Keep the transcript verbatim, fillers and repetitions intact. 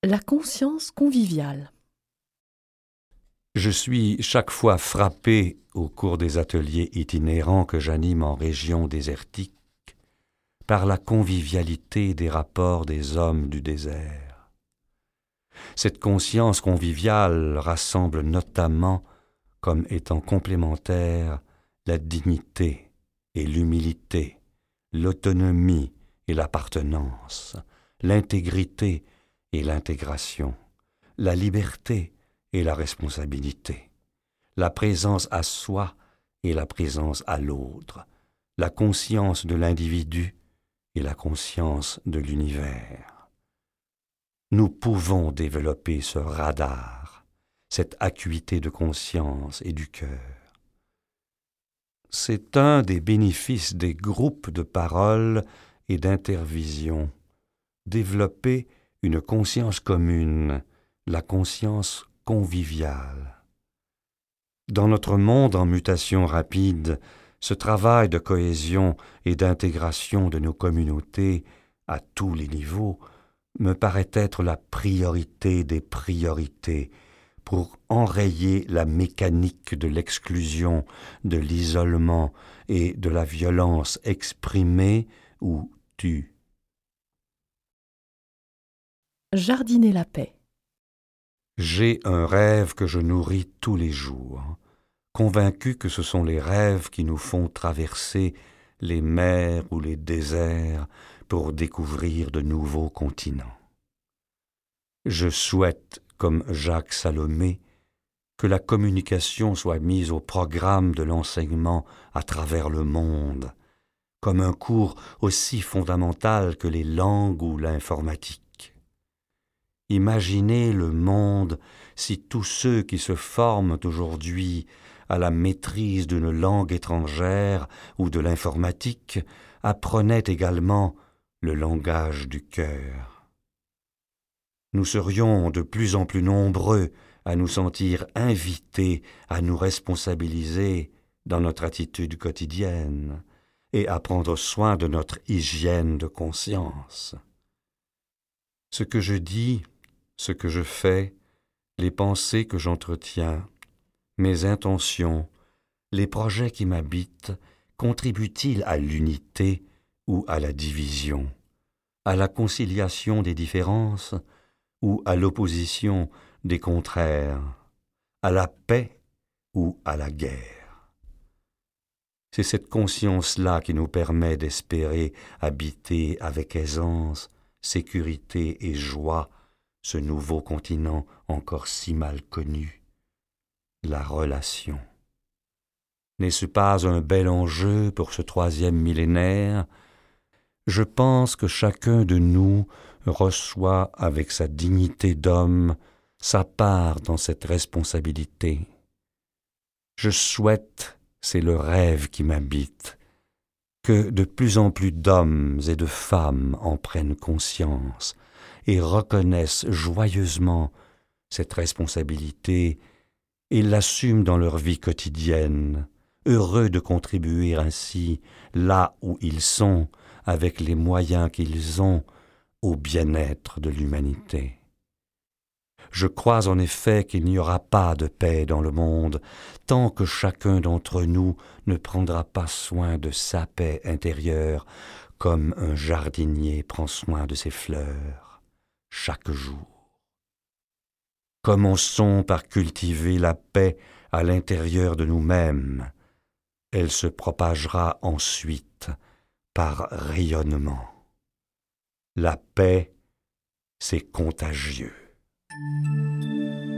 La conscience conviviale. Je suis chaque fois frappé, au cours des ateliers itinérants que j'anime en région désertique, par la convivialité des rapports des hommes du désert. Cette conscience conviviale rassemble notamment, comme étant complémentaires, la dignité et l'humilité, l'autonomie et l'appartenance, l'intégrité et l'intégration, la liberté et la responsabilité, la présence à soi et la présence à l'autre, la conscience de l'individu et la conscience de l'univers. Nous pouvons développer ce radar, cette acuité de conscience et du cœur. C'est un des bénéfices des groupes de parole et d'intervision, développer une conscience commune, la conscience conviviale. Dans notre monde en mutation rapide, ce travail de cohésion et d'intégration de nos communautés à tous les niveaux me paraît être la priorité des priorités pour enrayer la mécanique de l'exclusion, de l'isolement et de la violence exprimée ou tue. Jardiner la paix. J'ai un rêve que je nourris tous les jours, convaincu que ce sont les rêves qui nous font traverser les mers ou les déserts pour découvrir de nouveaux continents. Je souhaite, comme Jacques Salomé, que la communication soit mise au programme de l'enseignement à travers le monde, comme un cours aussi fondamental que les langues ou l'informatique. Imaginez le monde si tous ceux qui se forment aujourd'hui à la maîtrise d'une langue étrangère ou de l'informatique apprenaient également le langage du cœur. Nous serions de plus en plus nombreux à nous sentir invités à nous responsabiliser dans notre attitude quotidienne et à prendre soin de notre hygiène de conscience. Ce que je dis, ce que je fais, les pensées que j'entretiens, mes intentions, les projets qui m'habitent, contribuent-ils à l'unité ou à la division, à la conciliation des différences ou à l'opposition des contraires, à la paix ou à la guerre? C'est cette conscience-là qui nous permet d'espérer habiter avec aisance, sécurité et joie ce nouveau continent encore si mal connu, la relation. N'est-ce pas un bel enjeu pour ce troisième millénaire? Je pense que chacun de nous reçoit avec sa dignité d'homme sa part dans cette responsabilité. Je souhaite, c'est le rêve qui m'habite, que de plus en plus d'hommes et de femmes en prennent conscience et reconnaissent joyeusement cette responsabilité et l'assument dans leur vie quotidienne, heureux de contribuer ainsi, là où ils sont, avec les moyens qu'ils ont, au bien-être de l'humanité. Je crois en effet qu'il n'y aura pas de paix dans le monde tant que chacun d'entre nous ne prendra pas soin de sa paix intérieure comme un jardinier prend soin de ses fleurs chaque jour. Commençons par cultiver la paix à l'intérieur de nous-mêmes. Elle se propagera ensuite par rayonnement. La paix, c'est contagieux.